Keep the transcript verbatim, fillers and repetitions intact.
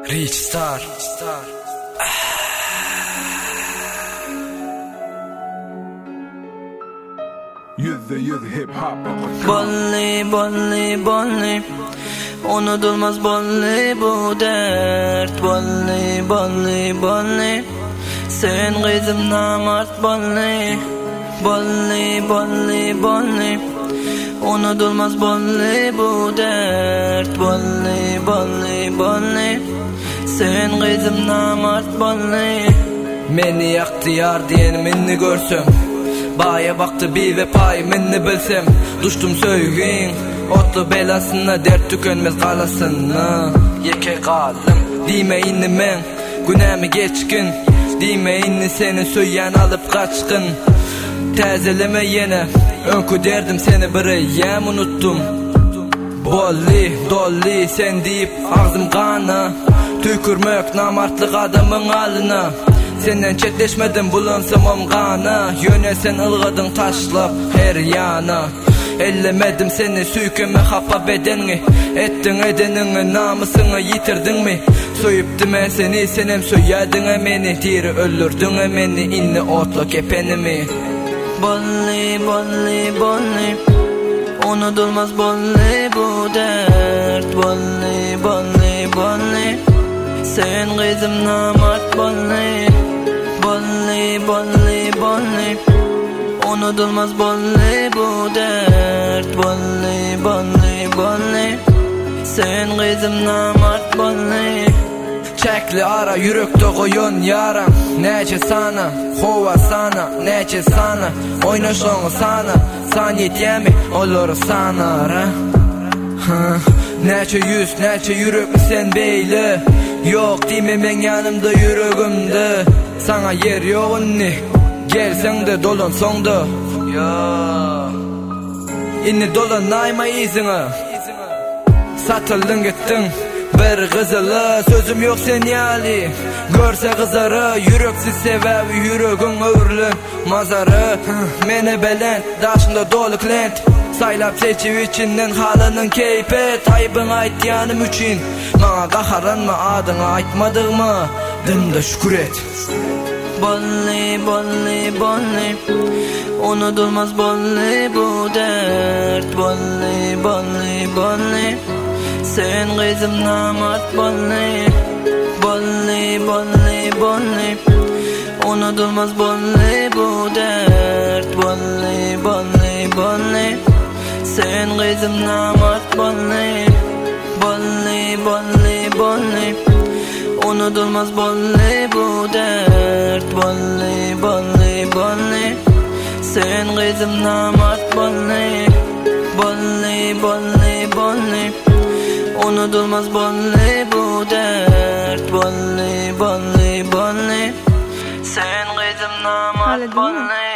Rich Star. Yüzde yüz hip hop. Bolli bolli bolli, unutulmaz bolli bu dert. Bolli bolli bolli, sen kızım namart bolli. Bolli bolli bolli, unutulmaz bolli bu dert. Bolli bolli bolli, sen kızım namart bolli. Meni yaktı yar diyen minni görsem, baya baktı bir ve pay minni bilsem. Düştüm söygün otlu belasına, dert tükenmez kalasına. Yeke kaldım dime inni men, günahmi geçkin. Dime inni seni söyyen alıp kaçkın. Tezeleme yine önkü derdim seni bireyem unuttum. Bolli dolli sen deyip ağzım kana, tükürmek namartlık adamın alına. Senden çetleşmedim bulansam omgana, yönelsen ılgadın taşlap her yana. Ellemedim seni süykeme hapa bedenini, ettin edenini namusunu yitirdin mi? Soyup dime seni senem soyadın emeni, diri öldürdün emeni inni otlu kepenimi. Bolli bolli bolli, unutulmaz bolli bu dert. Bolli bolli bolli, sen kızım namart bolli. Bolli bolli bolli, unutulmaz bolli bu dert. Bolli bolli bolli, sen kızım namart bolli. Çekli ara yürekte koyun yaram, nece sana hova sana, nece sana oynaşonu sana, san yetiyemi olur sana ra. Nece yüz nece yürek sen beyli, yok dime ben yanımda yüreğimde. Sana yer yok inni, gelsen de dolan sonda. Ya inni dolan nayma izine, satıldın gittin bir kızılı, sözüm yok sen yali. Görse kızarı, yüreksiz sebebi yüreğin öğürlü mazarı. Mene belen, daşında dolu klent, saylap seçiv içinden halının keypet. Aybın ait yanım üçün, bana kaharanma adını aytmadık mı? Dımda şükür et. Bolli bolli bolli, unutulmaz bolli bu dert. Bolli bolli bolli, sen kızım namart bolli. Bolli bolli bolli, unutulmaz bolli bu dert. Bolli bolli bolli, sen kızım namart bolli. Bolli bolli bolli, unutulmaz bolli bu dert. Bolli bolli bolli, sen kızım namart bolli. Bolli bolli bolli, unutulmaz bolli bu dert. Bolli bolli bolli, sen kızım namart bolli.